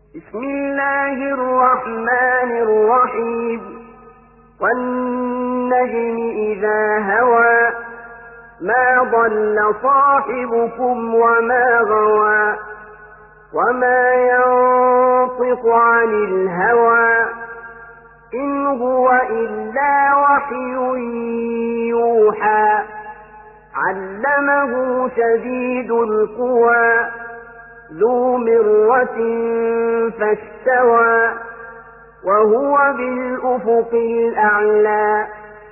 بسم الله الرحمن الرحيم والنجم إذا هوى ما ضل صاحبكم وما غوى وما ينطق عن الهوى إن هو إلا وحي يوحى علمه شديد القوى ذو مرة فاستوى وهو بالأفق الأعلى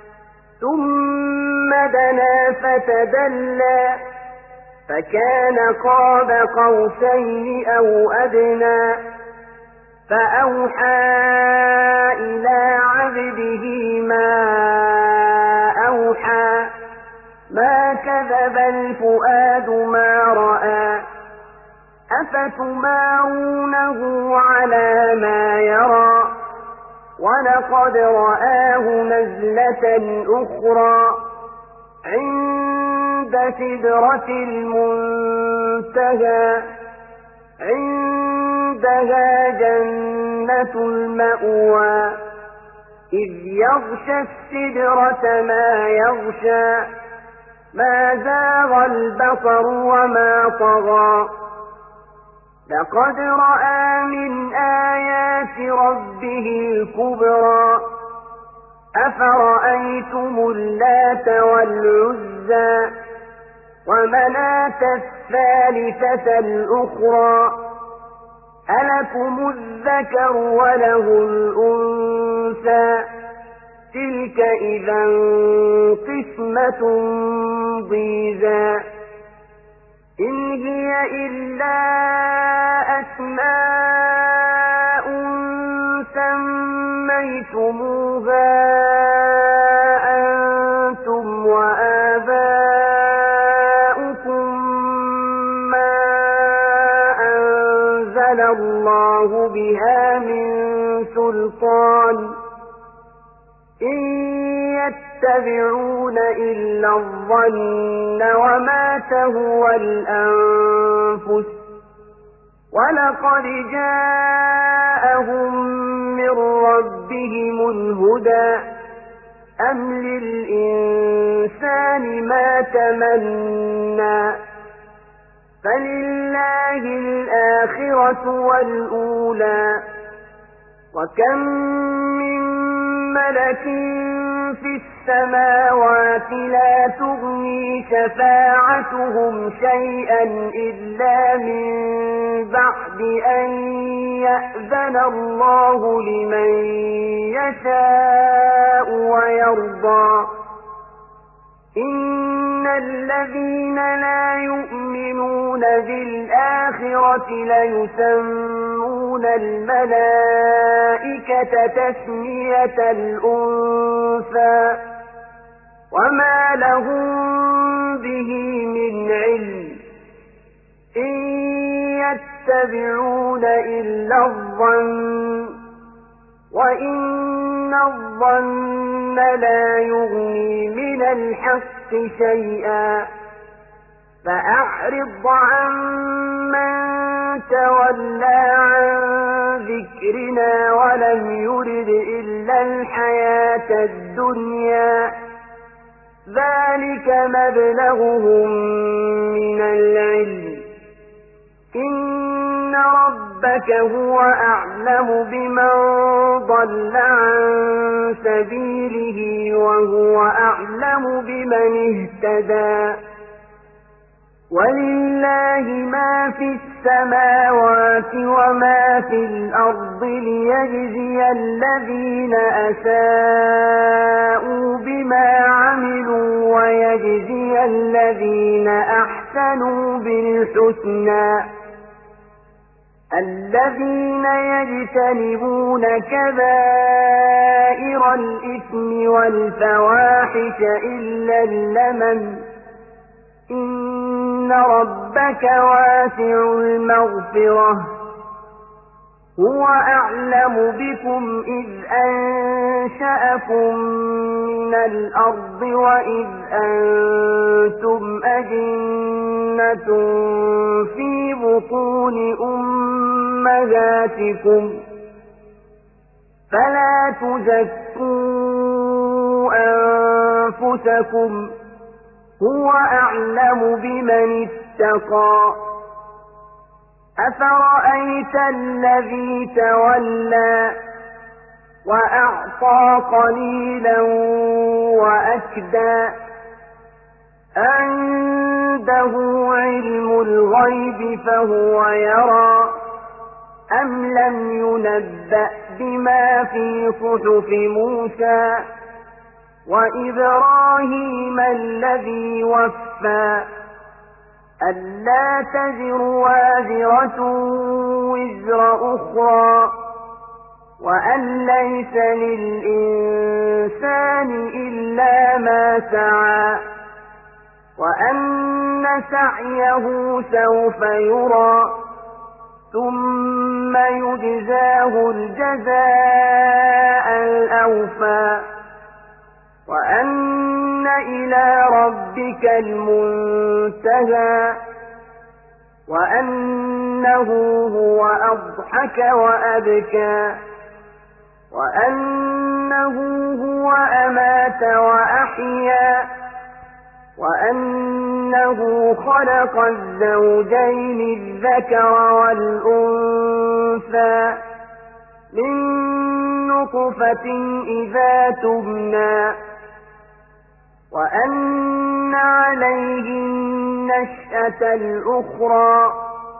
ثم دنا فتدلى فكان قاب قوسين أو أدنى فأوحى إلى عبده ما أوحى ما كذب الفؤاد ما رأى أفتمارونه على ما يرى ولقد رآه نزلة أخرى عند سدرة المنتهى عندها جنة المأوى إذ يغشى السدرة ما يغشى ما زاغ البصر وما طغى لقد رأى من آيات ربه الكبرى أفرأيتم اللات والعزى ومناة الثالثة الأخرى ألكم الذكر وله الأنثى تلك إذا قسمة ضيزى إن هي إلا أسماء سميتموها أنتم وآباؤكم ما أنزل الله بها من سلطان إن يتبعون إلا الظن وما تهوى الأنفس ولقد جاءهم من ربهم الهدى أم للإنسان ما تمنى فلله الآخرة والأولى وكم من ملك في السماوات لا تغني شفاعتهم شيئا إلا من بعد أن يأذن الله لمن يشاء ويرضى إن الذين لا يؤمنون بالآخرة ليسمون الملائكة تسمية الأنثى وما لهم به من علم إن يتبعون إلا الظن وإن الظن لا يغني من الحق شيئا فأعرض عن من تولى عن ذكرنا ولم يرد إلا الحياة الدنيا ذلك مبلغهم من العلم إن ربك هو أعلم بمن ضل عن سبيله وهو أعلم بمن اهتدى ولله ما في السماوات وما في الأرض ليجزي الذين أساءوا بما عملوا ويجزي الذين أحسنوا بالحسنى الذين يجتنبون كبائر الإثم والفواحش إلا اللمم إن ربك واسع المغفرة هو أعلم بكم إذ أنشأكم من الأرض وإذ أنتم أجنة في بطون أمهاتكم فلا تزكوا أنفسكم هو أعلم بمن اتقى أفرأيت الذي تولى وأعطى قليلا وأكدى عنده علم الغيب فهو يرى أم لم ينبأ بما في صحف موسى وإبراهيم الذي وفى ألا تزر وازرة وزر أخرى وأن ليس للإنسان إلا ما سعى وأن سعيه سوف يرى ثم يجزاه الجزاء الأوفى وأن إلى ربك المنتهى وأنه هو أضحك وأبكى وأنه هو أمات وأحيا وأنه خلق الزوجين الذكر والأنثى من نطفة إذا تمنى وأن عليه النشأة الأخرى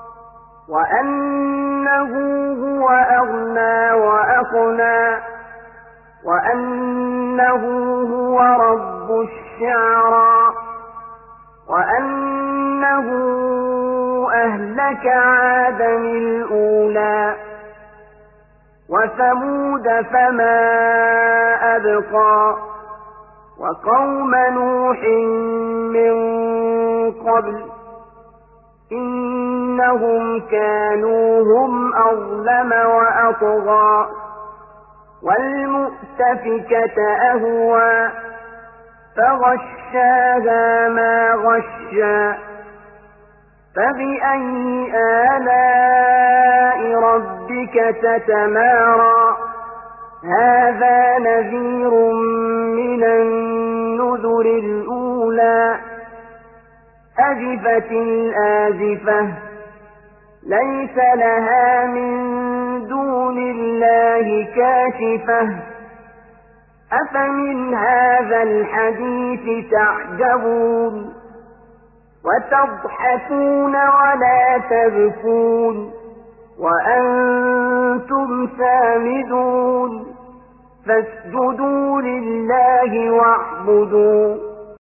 وأنه هو أغنى وأقنى وأنه هو رب الشعرى وأنه أهلك عادا الأولى وثمود فما أبقى وقوم نوح من قبل إنهم كانوا هم أظلم وأطغى والمؤتفكة أهوى فغشاها ما غشى فبأي آلاء ربك تتمارى هذا نذير من النذر الأولى أزفت الآزفة ليس لها من دون الله كاشفة أفمن هذا الحديث تعجبون وتضحكون ولا تبكون وأنتم سامدون فاسجدوا لله واعبدوا